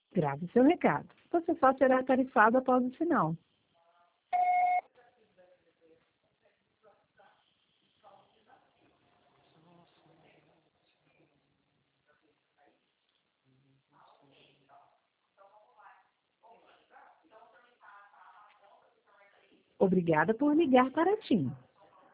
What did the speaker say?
Grave seu recado. Você só será tarifado após o sinal. Obrigada por ligar para a TIM.